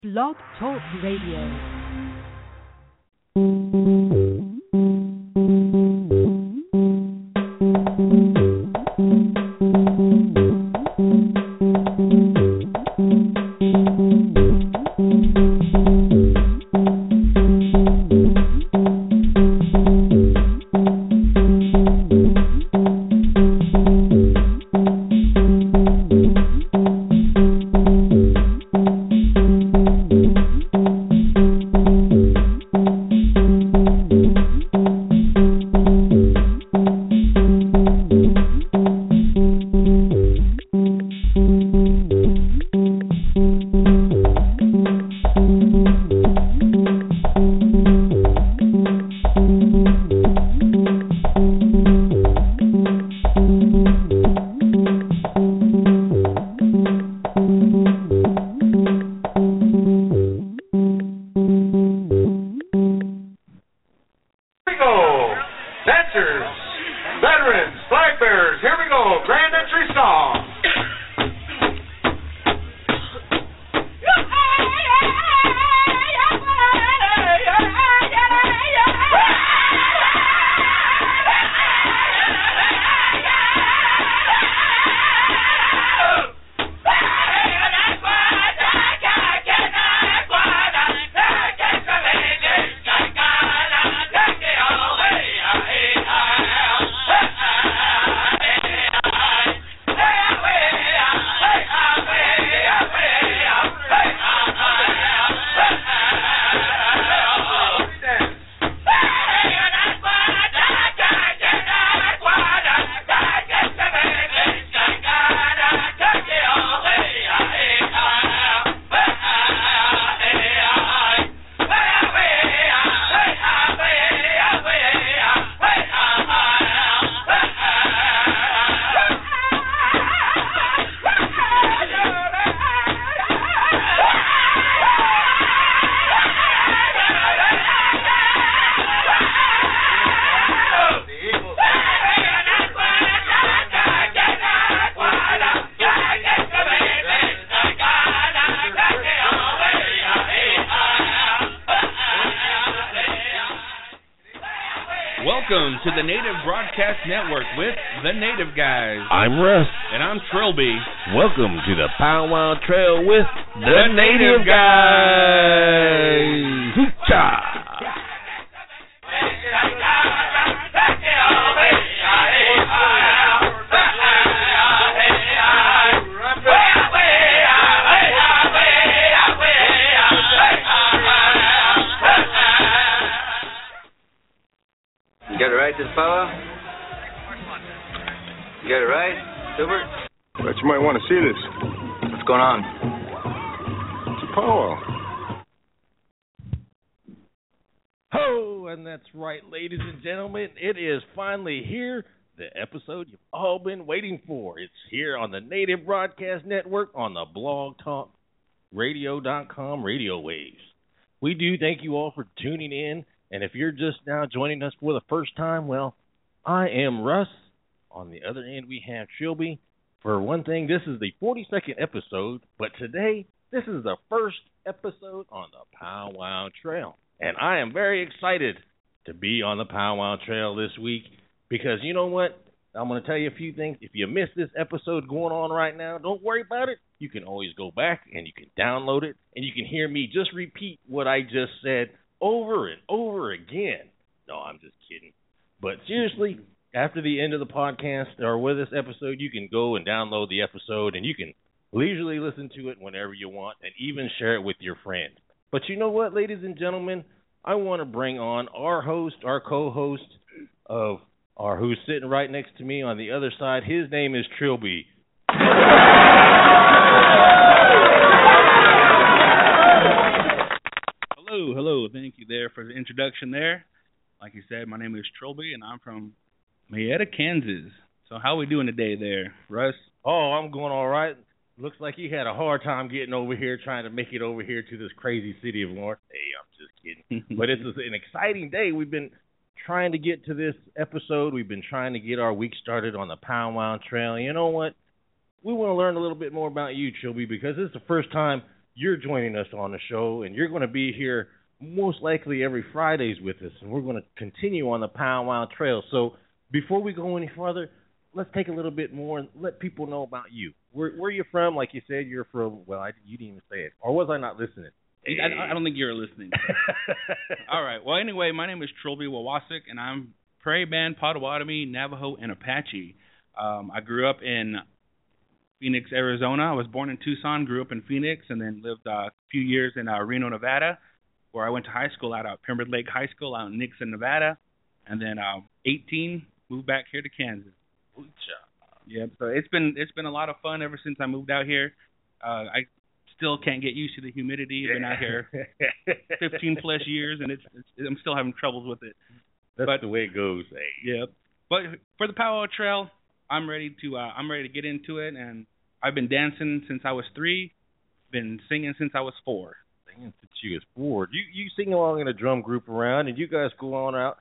Blog Talk Radio. Welcome to the Native Broadcast Network with The Native Guys. I'm Russ. And I'm Trilby. Welcome to the Powwow Trail with The Native Guys. Hoo-cha! You got it right this powwow? You got it right, Silbert? Bet you might want to see this. What's going on? It's a powwow. Ho! And that's right, ladies and gentlemen. It is finally here. The episode you've all been waiting for. It's here on the Native Broadcast Network on the blogtalkradio.com radio waves. We do thank you all for tuning in. And if you're just now joining us for the first time, well, I am Russ. On the other end, we have Trilby. For one thing, this is the 42nd episode, but today, this is the first episode on the Powwow Trail. And I am very excited to be on the Powwow Trail this week because you know what? I'm going to tell you a few things. If you missed this episode going on right now, don't worry about it. You can always go back and you can download it, and you can hear me just repeat what I just said over and over again. No, I'm just kidding. But seriously, after the end of the podcast or with this episode, you can go and download the episode and you can leisurely listen to it whenever you want and even share it with your friends. But you know what, ladies and gentlemen? I want to bring on our host, our co-host of our who's sitting right next to me on the other side. His name is Trilby. Hello. Thank you there for the introduction there. Like you said, my name is Trilby, and I'm from Marietta, Kansas. So how are we doing today there, Russ? Oh, I'm going all right. Looks like you had a hard time getting over here, trying to make it over here to this crazy city of Lawrence. Hey, I'm just kidding. But it's an exciting day. We've been trying to get to this episode. We've been trying to get our week started on the Powwow Trail. You know what? We want to learn a little bit more about you, Trilby, because this is the first time you're joining us on the show, and you're going to be here most likely every Fridays with us, and we're going to continue on the Powwow Trail. So before we go any further, let's take a little bit more and let people know about you. Where you from? Like you said, you're from, well, you didn't even say it. Or was I not listening? I don't think you're listening. All right. Well, anyway, my name is Trilby Wawasik, and I'm Prairie Band, Potawatomi, Navajo, and Apache. I grew up in Phoenix, Arizona. I was born in Tucson, grew up in Phoenix, and then lived a few years in Reno, Nevada, where I went to high school out at Pembroke Lake High School out in Nixon, Nevada. And then 18, moved back here to Kansas. Yeah, so it's been a lot of fun ever since I moved out here. I still can't get used to the humidity. I've been out here 15 plus years, and I'm still having troubles with it. That's the way it goes. Yeah, but for the Powwow Trail, I'm ready to get into it, and I've been dancing since I was 3, been singing since I was 4. Singing since you was 4. You sing along in a drum group around, and you guys go on out,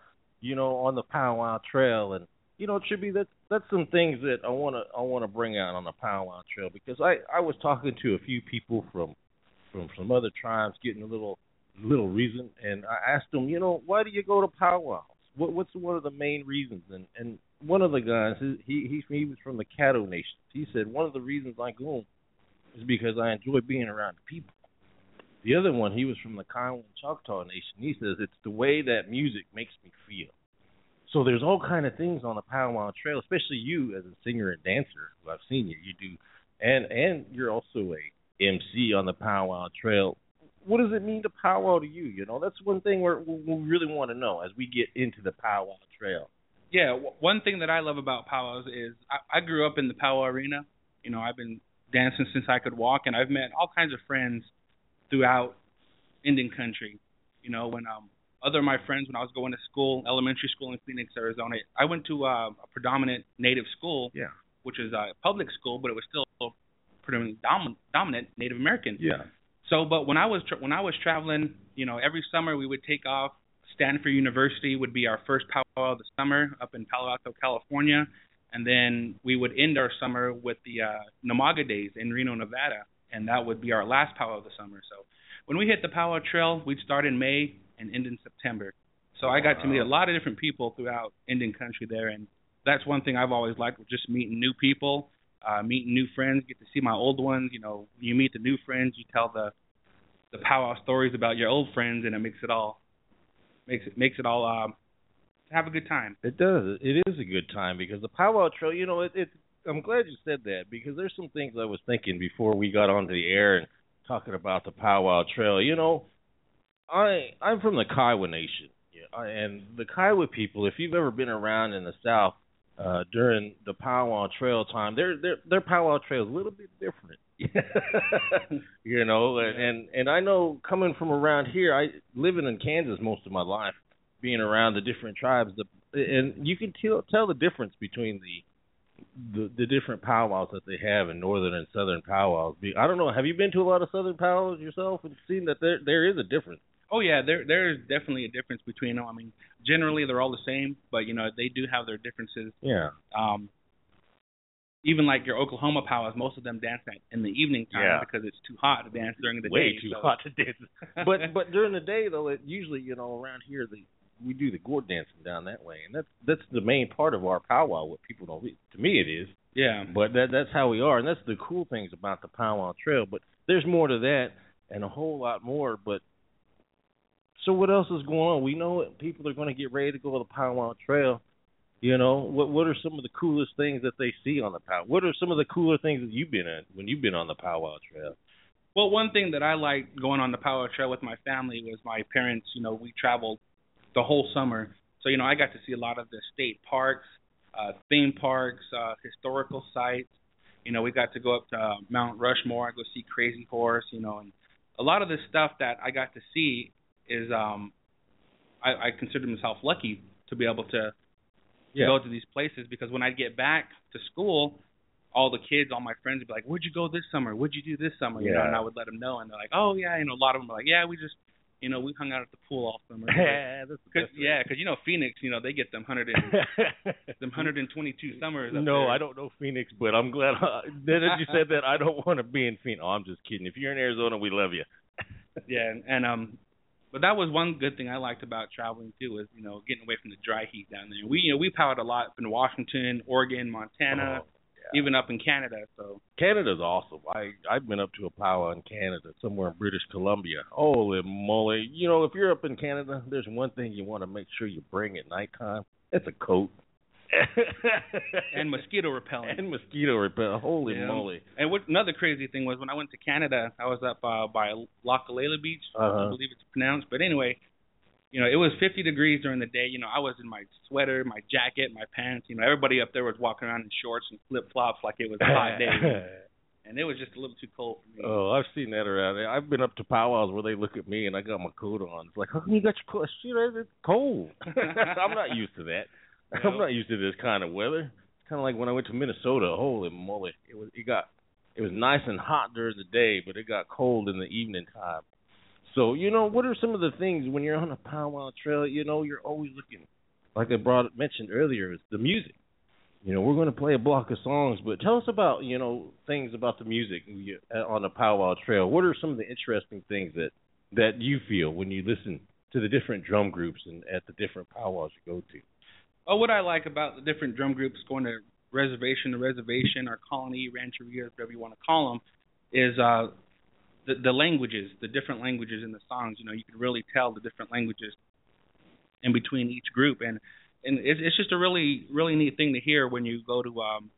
on the Powwow Trail, and Chippy, that's some things that I wanna bring out on the Powwow Trail, because I was talking to a few people from some other tribes, getting a little reason, and I asked them, why do you go to powwows? What's one of the main reasons? And one of the guys, he was from the Caddo Nation. He said one of the reasons I go is because I enjoy being around the people. The other one, he was from the Kiowa and Choctaw Nation. He says it's the way that music makes me feel. So there's all kind of things on the Powwow Trail, especially you as a singer and dancer, who I've seen you do, and you're also a MC on the Powwow Trail. What does it mean to powwow to you? That's one thing we really want to know as we get into the Powwow Trail. Yeah, one thing that I love about powwows is I grew up in the powwow arena. I've been dancing since I could walk, and I've met all kinds of friends throughout Indian country. When other of my friends, when I was going to school, elementary school in Phoenix, Arizona, I went to a predominant Native school, which is a public school, but it was still predominantly dominant Native American. Yeah. So, but when I was traveling, every summer we would take off. Stanford University would be our first powwow of the summer up in Palo Alto, California, and then we would end our summer with the Namaga Days in Reno, Nevada, and that would be our last powwow of the summer. So, when we hit the Powwow Trail, we'd start in May and end in September. So I got to meet a lot of different people throughout Indian country there, and that's one thing I've always liked, just meeting new people, meeting new friends, get to see my old ones. You meet the new friends, you tell the powwow stories about your old friends, and it makes it all have a good time. It does. It is a good time, because the Powwow Trail, I'm glad you said that, because there's some things I was thinking before we got onto the air and talking about the Powwow Trail. I'm from the Kiowa Nation, and the Kiowa people, if you've ever been around in the South during the Powwow Trail time, their Powwow Trail is a little bit different. And I know, coming from around here, I living in Kansas most of my life, being around the different tribes, and you can tell the difference between the different powwows that they have in northern and southern powwows. I don't know, have you been to a lot of southern powwows yourself and seen that there is a difference? Oh yeah, there is definitely a difference between them. I mean, generally they're all the same, but they do have their differences. Yeah. Even like your Oklahoma powwows, most of them dance in the evening time because it's too hot to dance during the day. Way too hot to dance. But during the day though, it usually around here we do the gourd dancing down that way, and that's the main part of our powwow. What people don't, to me it is. Yeah. But that's how we are, and that's the cool things about the Powwow Trail. But there's more to that, and a whole lot more. But so what else is going on? We know people are going to get ready to go to the Powwow Trail. What are some of the coolest things that they see on the powwow? What are some of the cooler things that you've been in when you've been on the Powwow Trail? Well, one thing that I liked going on the Powwow Trail with my family was my parents. We traveled the whole summer, so I got to see a lot of the state parks, theme parks, historical sites. We got to go up to Mount Rushmore, go see Crazy Horse. And a lot of the stuff that I got to see is I consider myself lucky to be able to go to these places, because when I get back to school, all the kids, all my friends would be like, "Where'd you go this summer? What'd you do this summer?" And I would let them know, and they're like, "Oh yeah," a lot of them are like, "Yeah, we just You know, we hung out at the pool all summer. Because you know Phoenix, you know they get them 122 summers. Up no, there. I don't know Phoenix, but I'm glad. Then as you said that, I don't want to be in Phoenix. Oh, I'm just kidding. If you're in Arizona, we love you. Yeah, and but that was one good thing I liked about traveling too, was you know getting away from the dry heat down there. We powered a lot up in Washington, Oregon, Montana. Even up in Canada, so Canada's awesome. I've been up to a powwow in Canada, somewhere in British Columbia. Holy moly! You know, if you're up in Canada, there's one thing you want to make sure you bring at nighttime. It's a coat and mosquito repellent. Holy moly! And another crazy thing was when I went to Canada, I was up by Lochelalia Beach, I believe it's pronounced. But anyway. You know, it was 50 degrees during the day. You know, I was in my sweater, my jacket, my pants. You know, everybody up there was walking around in shorts and flip-flops like it was a hot day. And it was just a little too cold for me. Oh, I've seen that around. I've been up to powwows where they look at me and I got my coat on. It's like, how come you got your coat? Shit, it's cold. I'm not used to that. No. I'm not used to this kind of weather. It's kind of like when I went to Minnesota. Holy moly. It was nice and hot during the day, but it got cold in the evening time. So, you know, what are some of the things when you're on a powwow trail, you know, you're always looking, like I mentioned earlier, is the music. You know, we're going to play a block of songs, but tell us about, you know, things about the music on a powwow trail. What are some of the interesting things that you feel when you listen to the different drum groups and at the different powwows you go to? Oh, what I like about the different drum groups going to reservation or colony, rancheria, whatever you want to call them, is the languages, the different languages in the songs. You know, you can really tell the different languages in between each group, and it's just a really, really neat thing to hear when you go to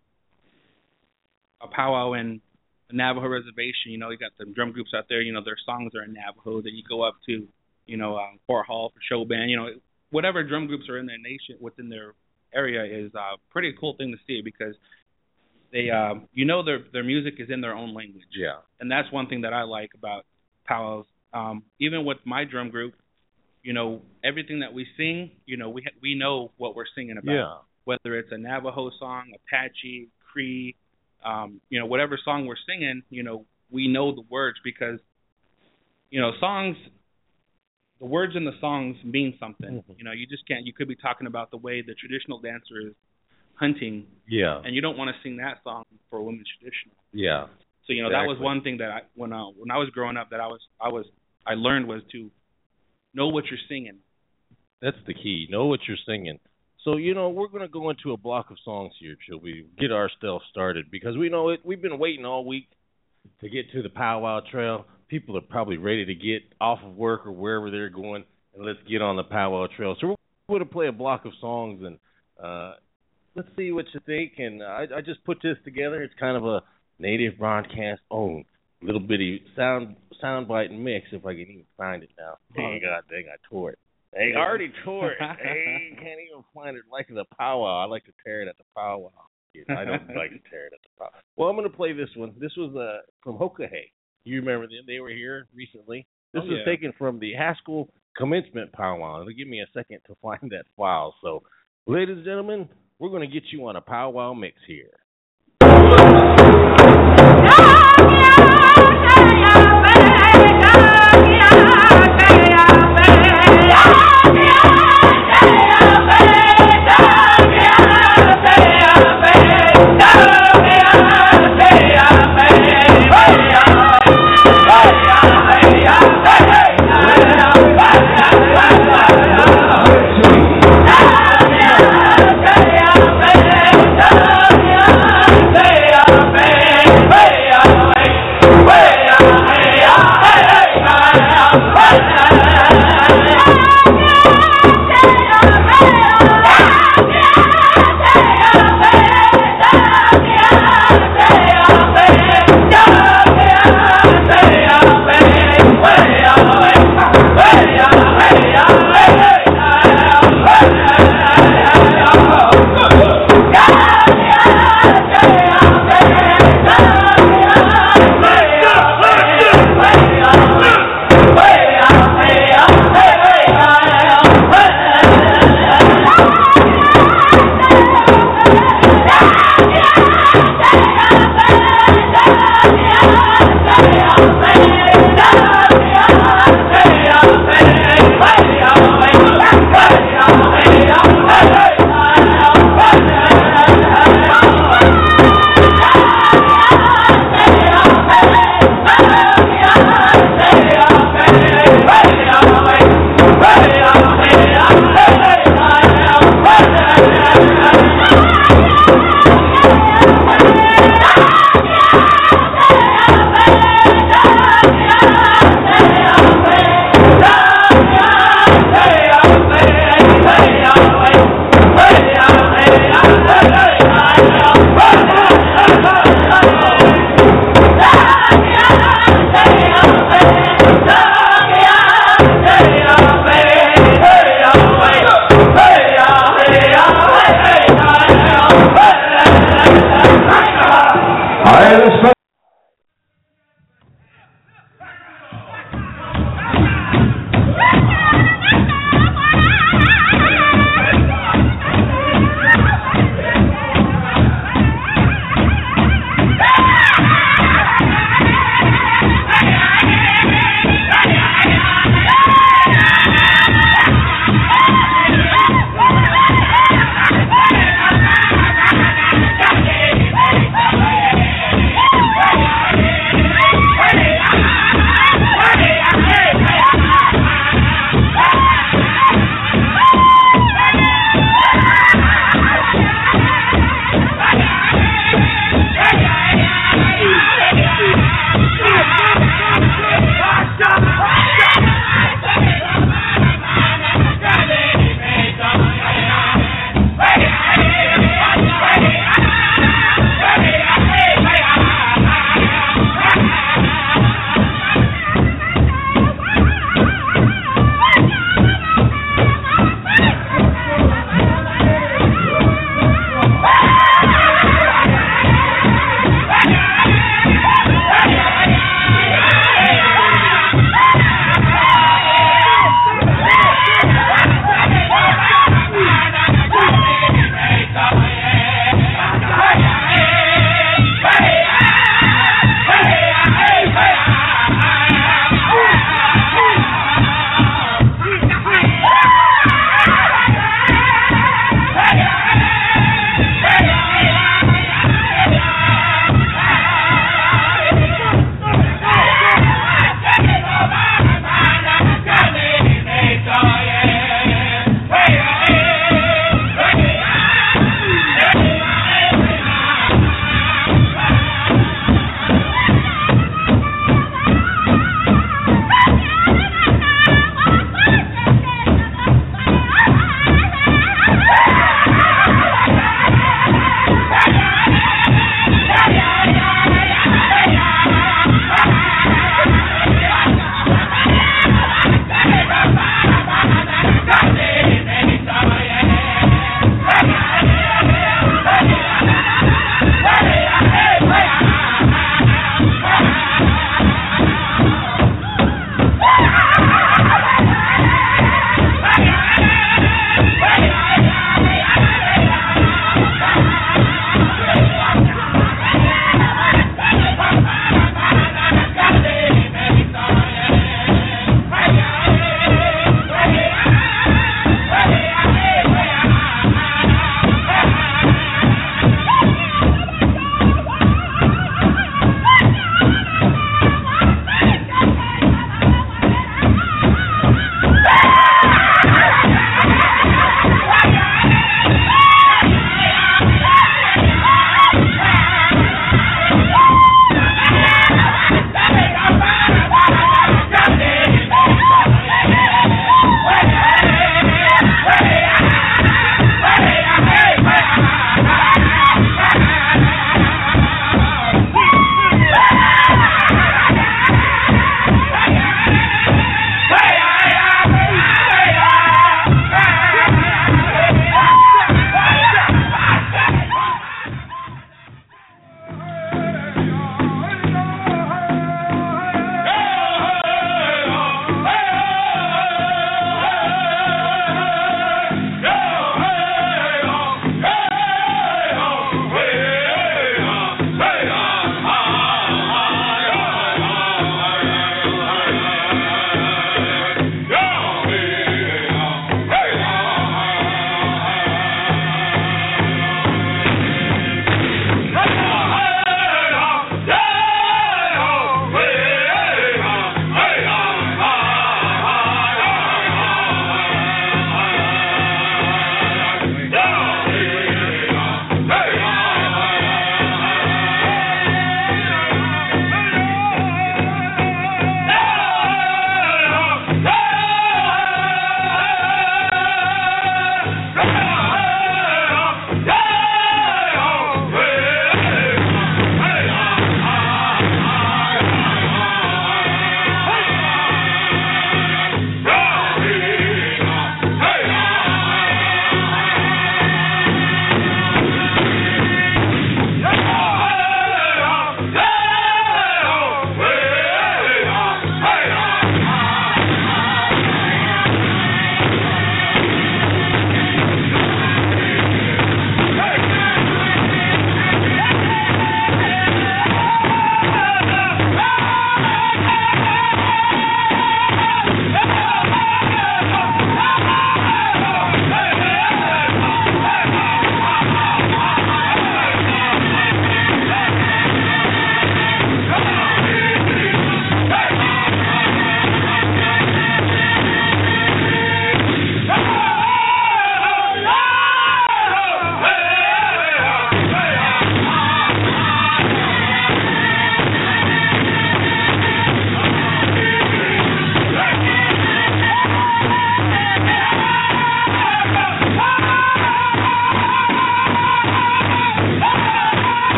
a powwow in a Navajo reservation. You know, you got the drum groups out there. You know, their songs are in Navajo. Then you go up to, you know, Fort Hall for show band. You know, whatever drum groups are in their nation within their area is a pretty cool thing to see, because they, you know, their music is in their own language. Yeah. And that's one thing that I like about powwows. Even with my drum group, you know, everything that we sing, you know, we know what we're singing about. Yeah. Whether it's a Navajo song, Apache, Cree, you know, whatever song we're singing, you know, we know the words, because, you know, songs, the words in the songs mean something. Mm-hmm. You know, you just can't, you could be talking about the way the traditional dancer is hunting. Yeah. And you don't want to sing that song for a women's traditional. Yeah. So, you know, exactly. That was one thing that when I was growing up that I learned was to know what you're singing. That's the key. Know what you're singing. So, you know, we're going to go into a block of songs here, Chilby, get our stuff started, because we know it. We've been waiting all week to get to the powwow trail. People are probably ready to get off of work or wherever they're going, and let's get on the powwow trail. So we're going to play a block of songs, and let's see what you think. And I just put this together. It's kind of a native broadcast own little bitty soundbite mix, if I can even find it now. Oh, God dang, I tore it. Hey, I already tore it. Hey, can't even find it like the powwow. I like to tear it at the powwow. I don't like to tear it at the powwow. Well, I'm going to play this one. This was from Hokahay. You remember them? They were here recently. This was taken from the Haskell Commencement Powwow. It'll give me a second to find that file. So, ladies and gentlemen, we're going to get you on a powwow mix here. Yeah.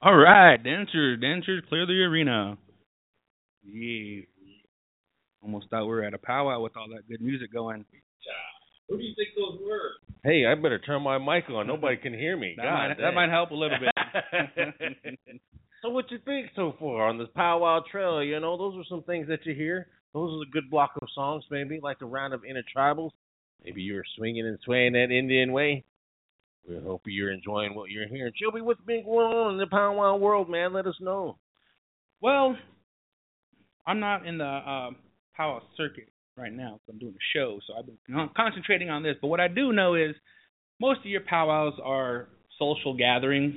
All right, dancers, clear the arena. Yeah. Almost thought we were at a powwow with all that good music going. Who do you think those were? Hey, I better turn my mic on. Nobody can hear me. That might help a little bit. So what you think so far on this powwow trail? You know, those are some things that you hear. Those are a good block of songs, maybe, like a round of intertribals. Maybe you're swinging and swaying that Indian way. We hope you're enjoying what you're hearing. Chilby, what's been going on in the powwow world, man? Let us know. Well, I'm not in the powwow circuit right now, so I'm doing a show, so I've been concentrating on this. But what I do know is most of your powwows are social gatherings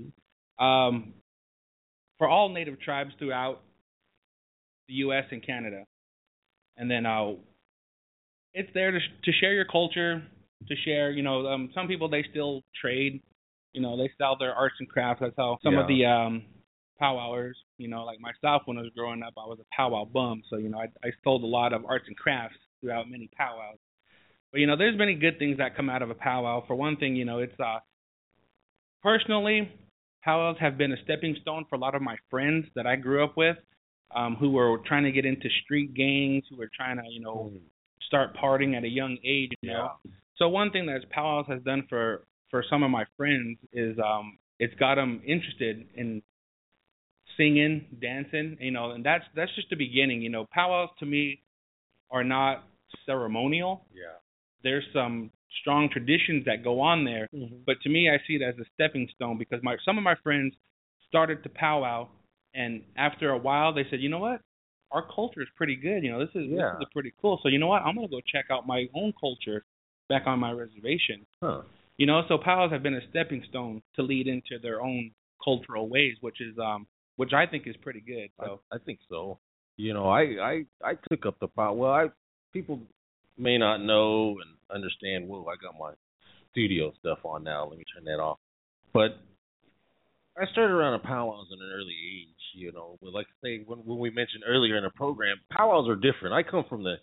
for all Native tribes throughout the U.S. and Canada. And then it's there to share your culture, to share, you know, some people, they still trade, you know, they sell their arts and crafts. That's how some of the powwowers, you know, like myself, when I was growing up, I was a powwow bum. So, you know, I sold a lot of arts and crafts throughout many powwows. But, you know, there's many good things that come out of a powwow. For one thing, you know, it's personally, powwows have been a stepping stone for a lot of my friends that I grew up with, who were trying to get into street gangs, who were trying to, you know, start partying at a young age, you know. So one thing that powwows has done for some of my friends is it's got them interested in singing, dancing, you know, and that's just the beginning. You know, powwows to me are not ceremonial. Yeah. There's some strong traditions that go on there, but to me, I see it as a stepping stone because some of my friends started to powwow, and after a while, they said, you know what, our culture is pretty good. You know, this is pretty cool. So you know what, I'm gonna go check out my own culture back on my reservation. You know, so powwows have been a stepping stone to lead into their own cultural ways, which I think is pretty good. So I think so. You know, I took up the powwow. Well, people may not know and understand. Whoa, I got my studio stuff on now. Let me turn that off. But I started around the powwows at an early age. You know, like I say, when we mentioned earlier in the program, powwows are different. I come from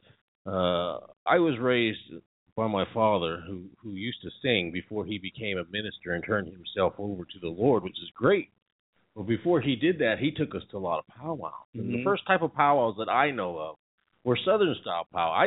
I was raised by my father who used to sing before he became a minister and turned himself over to the Lord, which is great. But before he did that, he took us to a lot of powwows. And the first type of powwows that I know of were Southern style powwow.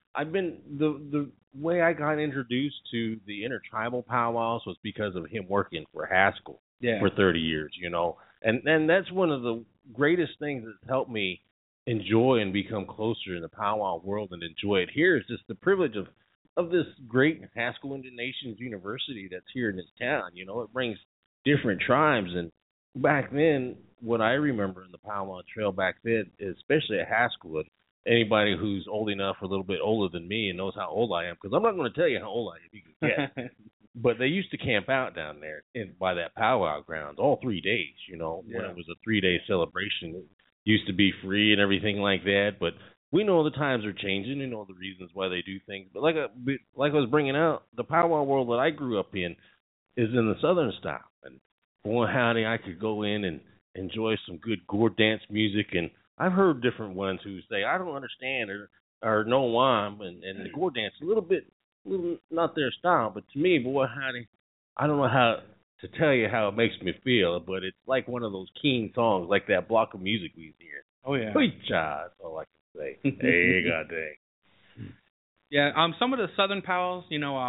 The way I got introduced to the intertribal powwows was because of him working for Haskell for 30 years, you know. And that's one of the greatest things that's helped me enjoy and become closer in the powwow world and enjoy it here is just the privilege of this great Haskell Indian Nations University that's here in this town. You know, it brings different tribes. And back then, what I remember in the powwow trail back then, especially at Haskell, anybody who's old enough or a little bit older than me and knows how old I am, because I'm not going to tell you how old I am, you can guess. But they used to camp out down there by that powwow grounds all 3 days, you know, when it was a 3-day celebration. It used to be free and everything like that, but we know the times are changing. We know the reasons why they do things. But like I was bringing out, the powwow world that I grew up in is in the Southern style. And boy, howdy, I could go in and enjoy some good gourd dance music. And I've heard different ones who say, I don't understand or know why. And the gourd dance, a little not their style. But to me, boy, howdy, I don't know how to tell you how it makes me feel. But it's like one of those keen songs, like that block of music we hear. Oh, yeah. That's all I can say. Hey, God dang. Yeah, some of the Southern powwows, you know,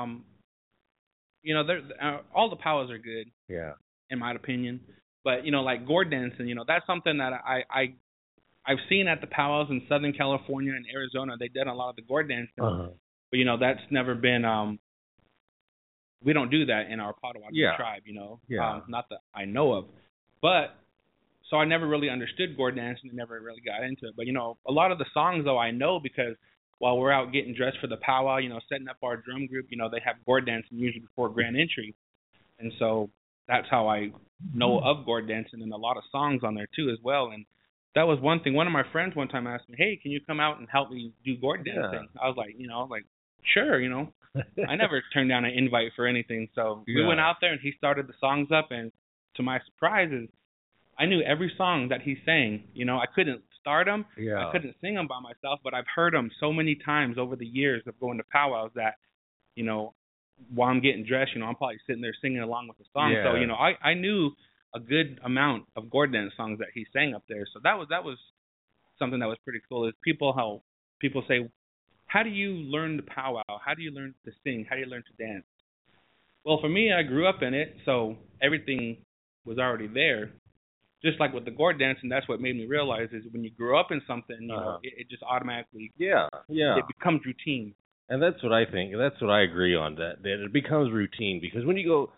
all the powwows are good. Yeah. In my opinion, but you know, like gourd dancing, you know, that's something that I've seen at the powwows in Southern California and Arizona. They did a lot of the gourd dancing, but you know, that's never been. We don't do that in our Potawatomi tribe, you know, not that I know of, but. So I never really understood gourd dancing and never really got into it. But, you know, a lot of the songs, though, I know because while we're out getting dressed for the powwow, you know, setting up our drum group, you know, they have gourd dancing usually before grand entry. And so that's how I know of gourd dancing and a lot of songs on there, too, as well. And that was one thing. One of my friends one time asked me, hey, can you come out and help me do gourd dancing? I was like, sure, you know. I never turned down an invite for anything. So we went out there and he started the songs up. And to my surprise, I knew every song that he sang. You know, I couldn't start them. I couldn't sing them by myself, but I've heard them so many times over the years of going to powwows that, you know, while I'm getting dressed, you know, I'm probably sitting there singing along with the song. So, you know, I knew a good amount of Gordon dance songs that he sang up there. So that was something that was pretty cool. Is how people say, how do you learn to powwow? How do you learn to sing? How do you learn to dance? Well, for me, I grew up in it, so everything was already there. Just like with the Gordon dance, and that's what made me realize is when you grow up in something, you know, it just automatically it becomes routine. And that's what I think. That's what I agree on, that it becomes routine, because when you go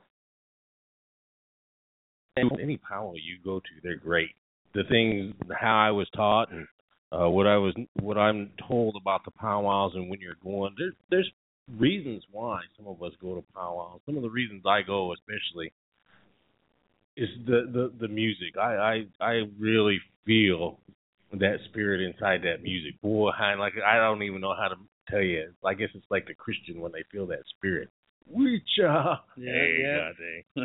any powwow you go to, they're great. The things, how I was taught, and what I'm told about the powwows, and when you're going, there's reasons why some of us go to powwows. Some of the reasons I go, especially, is the music. I really feel that spirit inside that music. Boy, I don't even know how to tell you. I guess it's like the Christian when they feel that spirit. Weecha. Yeah.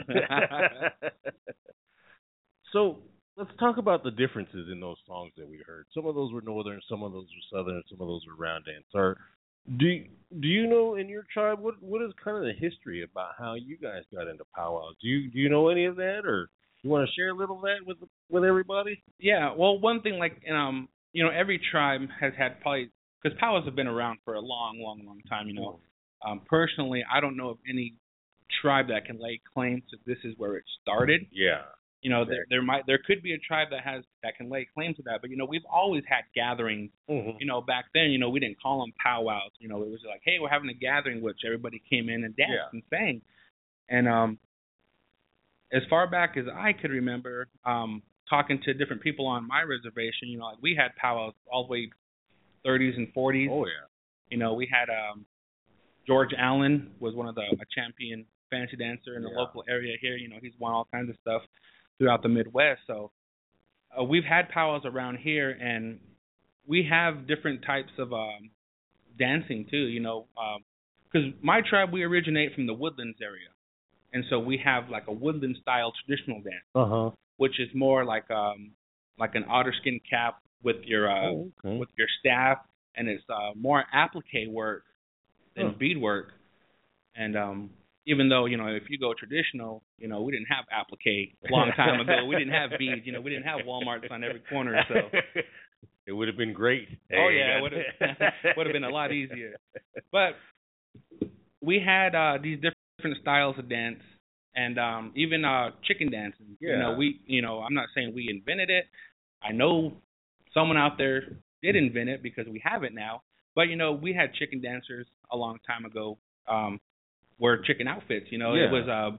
So let's talk about the differences in those songs that we heard. Some of those were northern, some of those were southern, some of those were round dance. Do you know in your tribe what is kind of the history about how you guys got into powwows? Do you know any of that, or you want to share a little of that with everybody? Yeah. Well, one thing, like every tribe has had probably, because powwows have been around for a long time. Personally, I don't know of any tribe that can lay claim to this is where it started. Yeah. There could be a tribe that can lay claim to that, but we've always had gatherings. Mm-hmm. Back then, we didn't call them powwows. It was like, hey, we're having a gathering, which everybody came in and danced and sang. And as far back as I could remember, talking to different people on my reservation, like we had powwows all the way 30s and 40s. Oh yeah. We had George Allen was one of a champion fancy dancer in the local area here. He's won all kinds of stuff throughout the Midwest. So we've had powwows around here, and we have different types of dancing too, because my tribe, we originate from the Woodlands area. And so we have like a woodland style traditional dance, which is more like an otter skin cap with your with your staff, and it's more applique work than bead work. And even though, if you go traditional, we didn't have applique a long time ago. We didn't have beads. We didn't have Walmarts on every corner. So it would have been great. Oh, yeah, it would have been a lot easier. But we had these different styles of dance, and even chicken dancing. Yeah. I'm not saying we invented it. I know someone out there did invent it because we have it now. But, we had chicken dancers a long time ago. Were chicken outfits, It was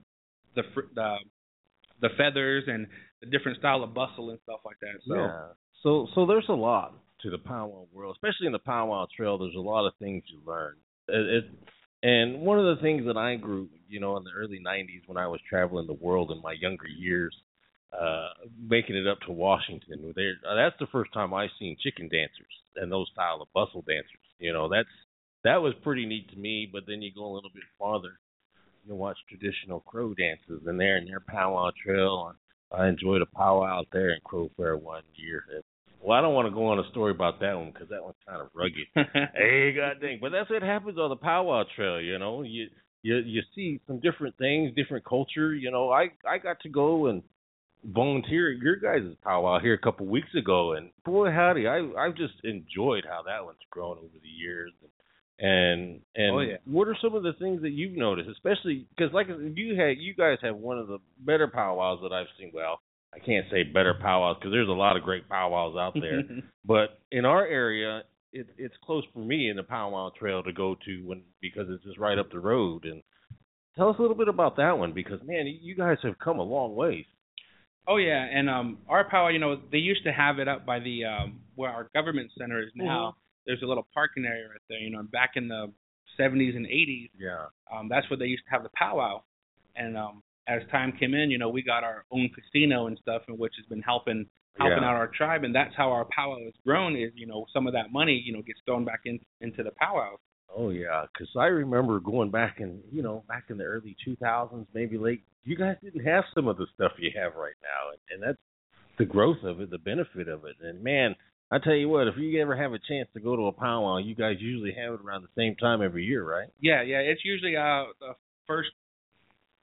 the feathers and the different style of bustle and stuff like that. So So there's a lot to the powwow world, especially in the powwow trail. There's a lot of things you learn. And one of the things that I grew, in the early 90s when I was traveling the world in my younger years, making it up to Washington, that's the first time I seen chicken dancers and those style of bustle dancers. That was pretty neat to me. But then you go a little bit farther, watch traditional crow dances, and they're in their powwow trail. I enjoyed a powwow out there in Crow Fair one year. Well, I don't want to go on a story about that one because that one's kind of rugged. Hey, god dang! But that's what happens on the powwow trail. You see some different things, different culture. I got to go and volunteer at your guys' powwow here a couple weeks ago, and boy howdy, I've just enjoyed how that one's grown over the years. And what are some of the things that you've noticed, especially because like you guys have one of the better powwows that I've seen. Well, I can't say better powwows because there's a lot of great powwows out there, but in our area, it's close for me in the powwow trail to go to because it's just right up the road. And tell us a little bit about that one, because man, you guys have come a long ways. Oh yeah, and our powwow, they used to have it up by the where our government center is now. There's a little parking area right there, and back in the 70s and 80s, that's where they used to have the powwow. And as time came in, we got our own casino and stuff, which has been helping out our tribe, and that's how our powwow has grown. Is some of that money gets thrown back into the powwows. Oh yeah, because I remember going back in back in the early 2000s, maybe late. You guys didn't have some of the stuff you have right now, and that's the growth of it, the benefit of it, and man. I tell you what, if you ever have a chance to go to a powwow, you guys usually have it around the same time every year, right? Yeah, it's usually the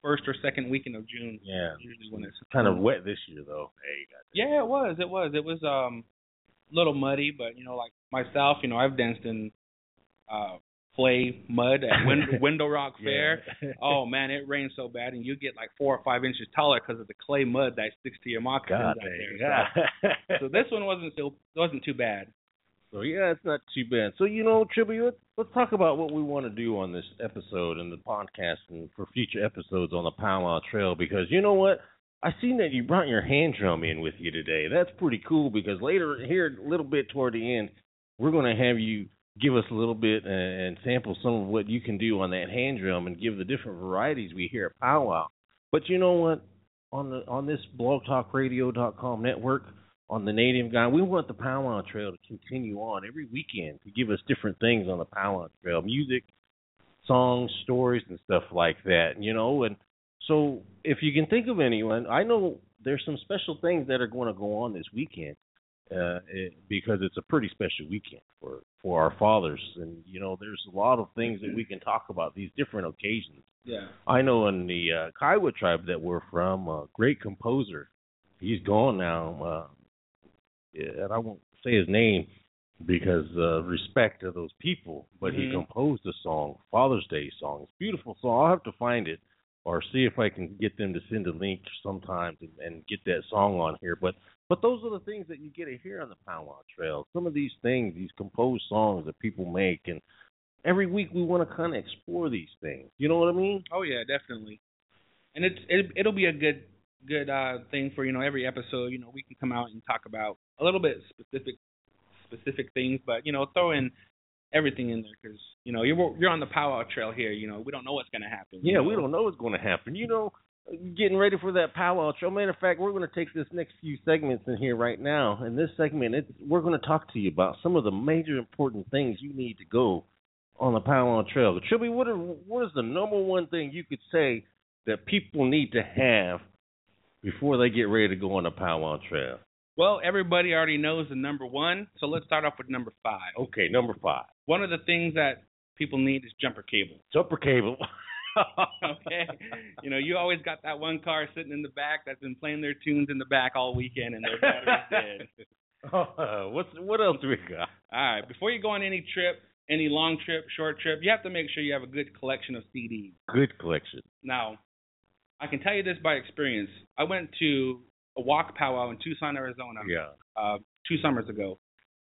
first or second weekend of June. Yeah. Usually when it's kind of wet this year, though. Hey, yeah, it was. It was a little muddy, but like myself, I've danced in clay mud at Window Rock Fair. Oh man, it rained so bad, and you get like 4 or 5 inches taller because of the clay mud that sticks to your moccasins out there. So this one wasn't too bad. So yeah, it's not too bad. So Tribby, let's talk about what we want to do on this episode and the podcast and for future episodes on the Powwow Trail, because you know what? I seen that you brought your hand drum in with you today. That's pretty cool, because later here a little bit toward the end, we're going to have you give us a little bit and sample some of what you can do on that hand drum and give the different varieties we hear at Powwow. But you know what? On this blogtalkradio.com network, on the Native Guy, we want the Powwow Trail to continue on every weekend to give us different things on the Powwow Trail, music, songs, stories, and stuff like that, And so if you can think of anyone, I know there's some special things that are going to go on this weekend because it's a pretty special weekend for our fathers. And, there's a lot of things that we can talk about, these different occasions. Yeah. I know in the Kiowa tribe that we're from, a great composer, he's gone now, and I won't say his name because respect to those people, but he composed a song, Father's Day song. It's a beautiful song. I'll have to find it or see if I can get them to send a link sometime and get that song on here. But those are the things that you get to hear on the Powwow Trail. Some of these things, these composed songs that people make, and every week we want to kind of explore these things. You know what I mean? Oh yeah, definitely. And it'll be a good thing for every episode. We can come out and talk about a little bit specific things, but throw in everything in there, because you're on the Powwow Trail here. We don't know what's going to happen. Yeah, we don't know what's going to happen. Getting ready for that Powwow Trail. Matter of fact, we're going to take this next few segments in here right now. In this segment, we're going to talk to you about some of the major important things you need to go on the Powwow Trail. Tribby, what is the number one thing you could say that people need to have before they get ready to go on the Powwow Trail? Well, everybody already knows the number one, so let's start off with number 5. Okay, number 5. One of the things that people need is jumper cable. Jumper cable. Okay. You always got that one car sitting in the back that's been playing their tunes in the back all weekend, and their battery's dead. What else do we got? All right. Before you go on any trip, any long trip, short trip, you have to make sure you have a good collection of CDs. Good collection. Now, I can tell you this by experience. I went to a walk powwow in Tucson, Arizona, 2 summers ago,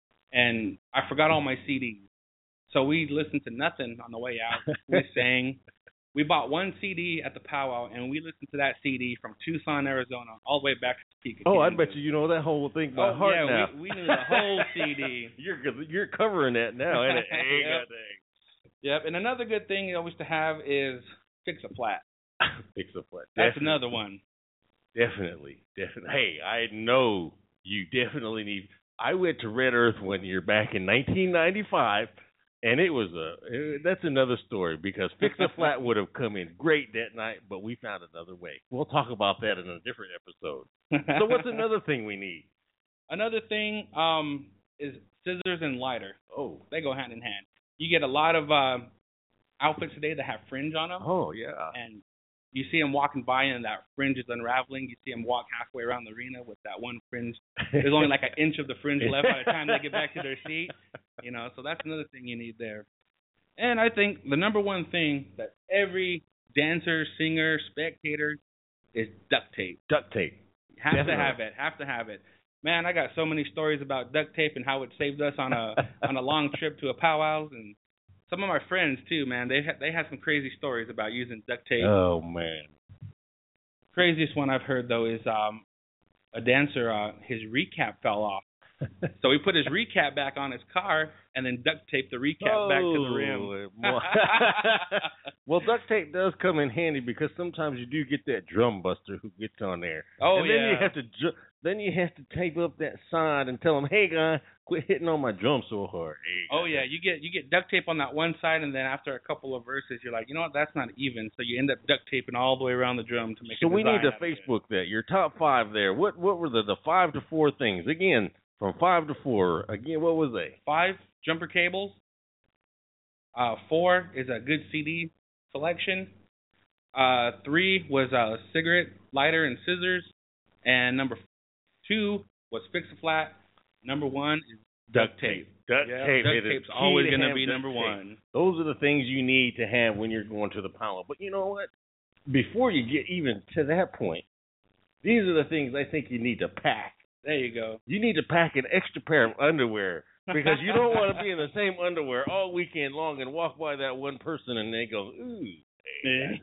and I forgot all my CDs. So we listened to nothing on the way out. We sang. We bought one CD at the powwow, and we listened to that CD from Tucson, Arizona, all the way back to Topeka. Oh, I bet you know that whole thing by heart now. We knew the whole CD. You're covering that now, ain't it? Yep. Yep. And another good thing always to have is Fix a Flat. Fix a Flat. That's another one. Definitely. Hey, I know you definitely need. I went to Red Earth one year back in 1995. And that's another story, because Fix a Flat would have come in great that night, but we found another way. We'll talk about that in a different episode. So what's another thing we need? Another thing is scissors and lighter. Oh. They go hand in hand. You get a lot of outfits today that have fringe on them. Oh, yeah. And you see them walking by and that fringe is unraveling. You see them walk halfway around the arena with that one fringe. There's only like an inch of the fringe left by the time they get back to their seat. So that's another thing you need there. And I think the number one thing that every dancer, singer, spectator is duct tape. Duct tape. Have to have it. Man, I got so many stories about duct tape and how it saved us on a long trip to a powwow, and some of my friends too, man. They had some crazy stories about using duct tape. Oh man. Craziest one I've heard though is a dancer, his recap fell off. So he put his recap back on his car and then duct taped the recap back to the rim. Well, duct tape does come in handy, because sometimes you do get that drum buster who gets on there. Oh, and then you have to tape up that side and tell them, "Hey, guy, quit hitting on my drum so hard." Hey, oh yeah, you get duct tape on that one side, and then after a couple of verses, you're like, you know what, that's not even. So you end up duct taping all the way around the drum to make. So we need to Facebook that. Your top 5 there. What were the 5 to 4 things again? From 5 to 4. Again, what was they? 5, jumper cables. 4 is a good CD selection. 3 was cigarette lighter and scissors, and number 2 was Fix-A-Flat. Number 1 is duct tape. Duct tape. Duct tape's always going to be number 1. Those are the things you need to have when you're going to the powwow. But you know what? Before you get even to that point, these are the things I think you need to pack. There you go. You need to pack an extra pair of underwear because you don't want to be in the same underwear all weekend long and walk by that one person and they go, ooh, hey,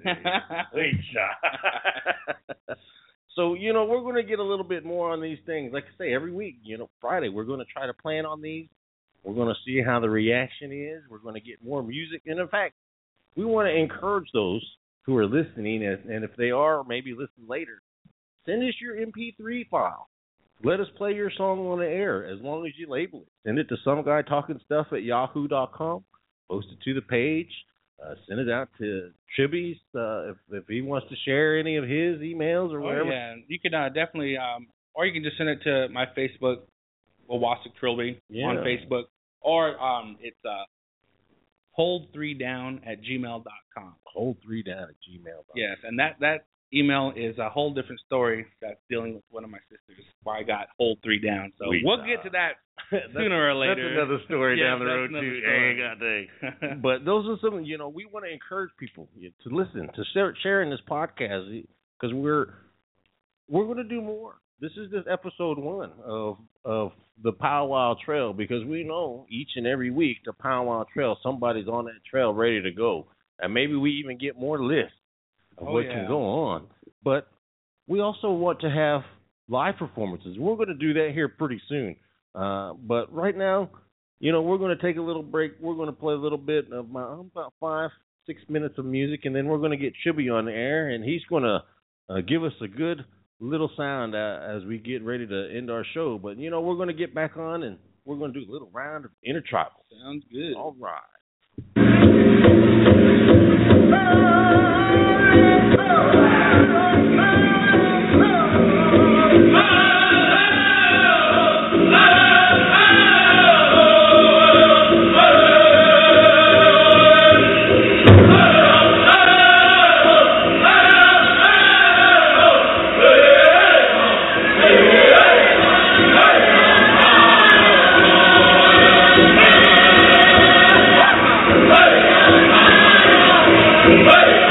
So, you know, we're going to get a little bit more on these things. Like I say, every week, you know, Friday, we're going to try to plan on these. We're going to see how the reaction is. We're going to get more music. And, in fact, we want to encourage those who are listening, and if they are, or maybe listen later, send us your MP3 file. Let us play your song on the air as long as you label it. Send it to someguy.talkingstuff@yahoo.com. Post it to the page. Send it out to Tribby's if he wants to share any of his emails or whatever. Yeah, you can definitely, or you can just send it to my Facebook, Wawasik Trilby, on Facebook, or it's hold3down@gmail.com. Hold3down@gmail.com. Yes, and that email is a whole different story that's dealing with one of my sisters, why I got hold3down. So we'll get to that sooner or later. That's another story down the road, too. Story. But those are some, you know, we want to encourage people to listen, to sharing this podcast, because we're going to do more. This is just episode 1 of the Powwow Trail, because we know each and every week the Powwow Trail, somebody's on that trail ready to go. And maybe we even get more lists of what can go on. But we also want to have live performances. We're going to do that here pretty soon. But right now, you know, we're going to take a little break. We're going to play a little bit of about 5-6 minutes of music, and then we're going to get Chibby on the air, and he's going to give us a good little sound as we get ready to end our show. But, you know, we're going to get back on, and we're going to do a little round of Intertribal. Sounds good. All right. Hey!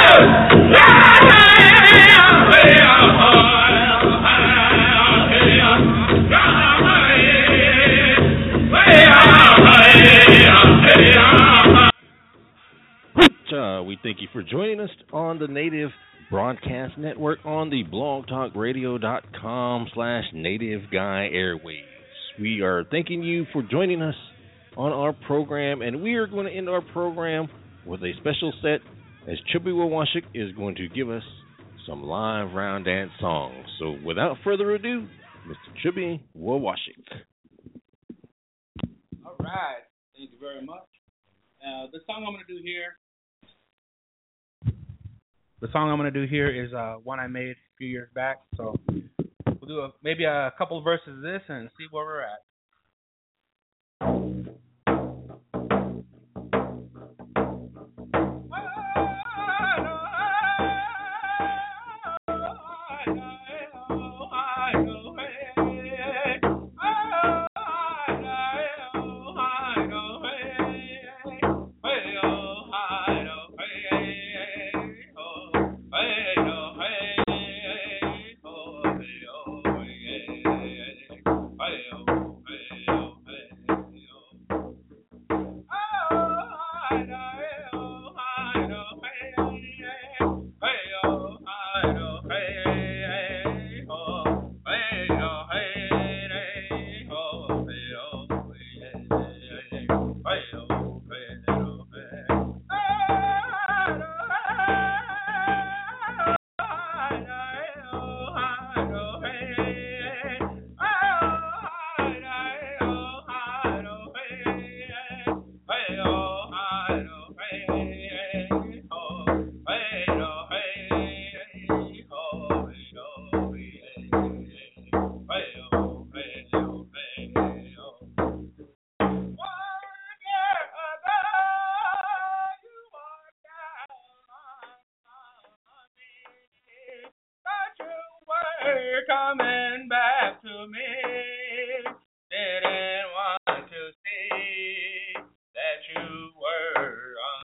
We thank you for joining us on the Native Broadcast Network on the blogtalkradio.com/Native Guy Airwaves. We are thanking you for joining us on our program, and we are going to end our program with a special set as Chubby Wawashik is going to give us some live round dance songs. So without further ado, Mr. Chubby Wawashik. All right. Thank you very much. The song I'm going to do here is one I made a few years back. So we'll do maybe a couple of verses of this and see where we're at. Coming back to me, didn't want to see that you were on.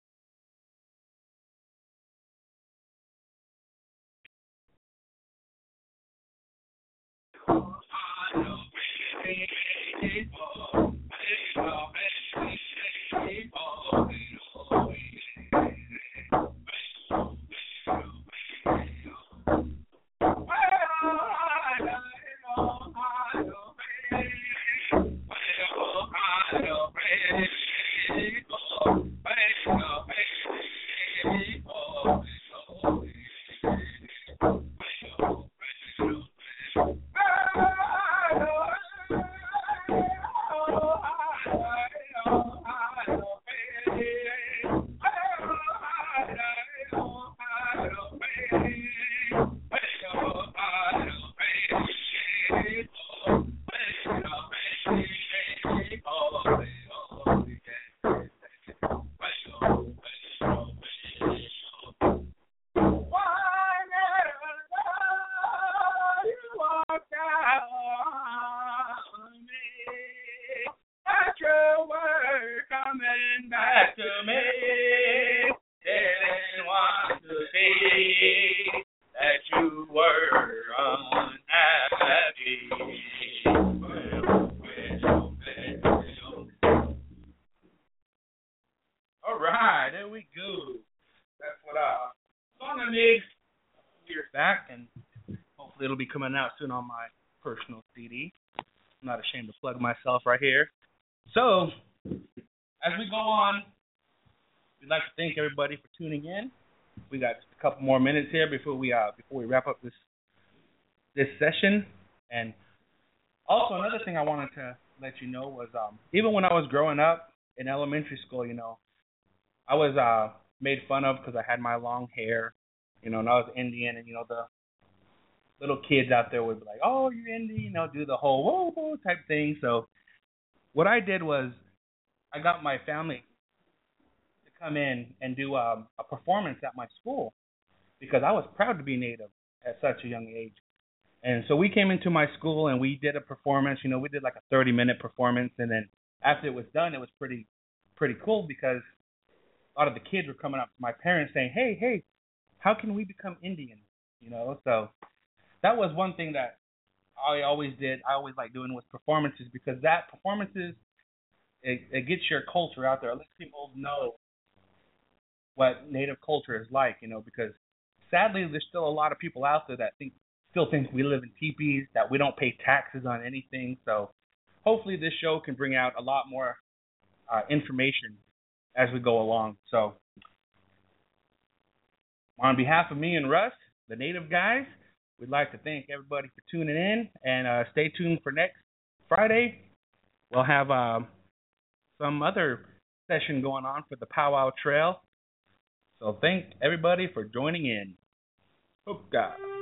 Coming out soon on my personal CD. I'm not ashamed to plug myself right here. So, as we go on, we'd like to thank everybody for tuning in. We got just a couple more minutes here before we wrap up this session. And also another thing I wanted to let you know was even when I was growing up in elementary school, you know, I was made fun of because I had my long hair, you know, and I was Indian, and you know the little kids out there would be like, "Oh, you're Indian," you know, do the whole whoa, whoa type thing. So what I did was I got my family to come in and do a performance at my school because I was proud to be Native at such a young age. And so we came into my school and we did a performance. You know, we did like a 30-minute performance, and then after it was done, it was pretty cool because a lot of the kids were coming up to my parents saying, "Hey, how can we become Indian? You know, so that was one thing that I always did. I always liked doing was performances, because that performances, it gets your culture out there. It lets people know what Native culture is like, you know, because sadly there's still a lot of people out there that still think we live in teepees, that we don't pay taxes on anything. So hopefully this show can bring out a lot more information as we go along. So on behalf of me and Russ, the Native guys, we'd like to thank everybody for tuning in, and stay tuned for next Friday. We'll have some other session going on for the Powwow Trail. So thank everybody for joining in. Hope God.